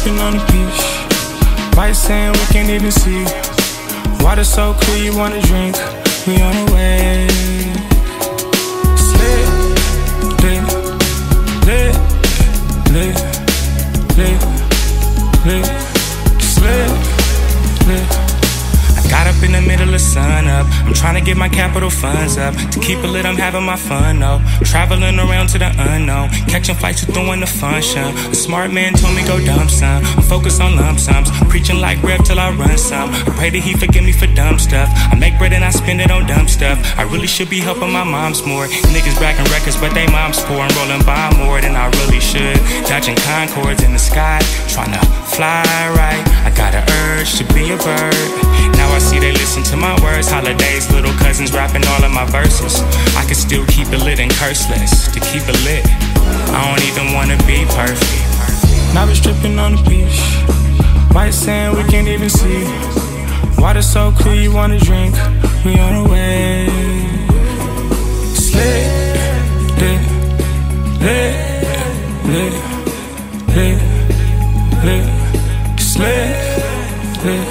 tripping on the beach. White sand, we can't even see. Water so clear, you wanna drink. We on the way. Slip, lit, lit, lit, lit, lit, slip, lit. Got up in the middle of sun up. I'm trying to get my capital funds up. To keep it lit, I'm having my fun, though. Traveling around to the unknown. Catching flights to throwing the function. A smart man told me go dumb some. I'm focused on lump sums. Preaching like Rev till I run some. I pray that he forgive me for dumb stuff. I make bread and I spend it on dumb stuff. I really should be helping my moms more. Niggas bragging records, but they moms poor. I'm rolling by more than I really should. Dodging Concords in the sky. Trying to fly right. I got an urge to be a bird. Now I see they listen to my words. Holidays, little cousins rapping all of my verses. I can still keep it lit and curseless. To keep it lit, I don't even wanna be perfect. Now we're stripping on the beach. White sand, we can't even see. Water so clear, you wanna drink. We on the way. Slit, lit, lit, lit, lit, lit, slit, lit.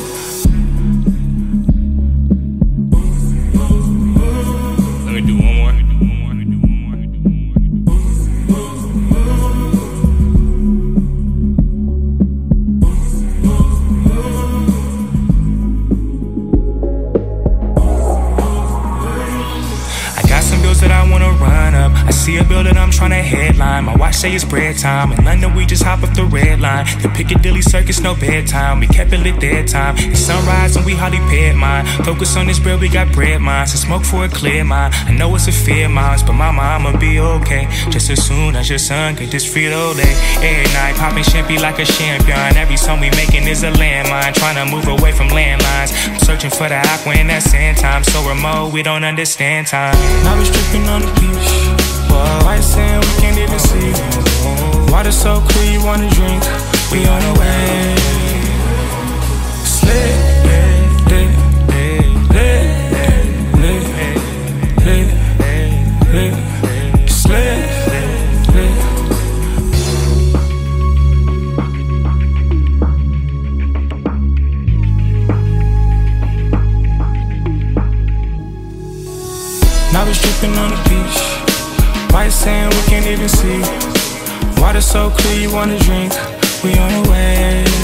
That I wanna run up. I see a building I'm tryna headline. My watch say it's bread time. In London we just hop up the red line. The Piccadilly Circus, no bedtime. We kept it lit that time. It's sunrise and we hardly paid mine. Focus on this bread, we got bread mines. So smoke for a clear mind. I know it's a fear miles, but my mama be okay. Just as soon as your son get this Frito-Lay. Every night popping champagne like a champion. Every song we making is a landmine. Tryna move away from landlines. I'm searching for the aqua in that sand time. So remote, we don't understand time. Now we stripping on the beach. White sand, we can't even see. Water so clear, you wanna drink. We on the way. Slit, lit, lit, lit, lit, lit, lit, slit, lit. Now we're stripping on the beach. White sand, we can't even see. Water so clear, you wanna drink. We on the way.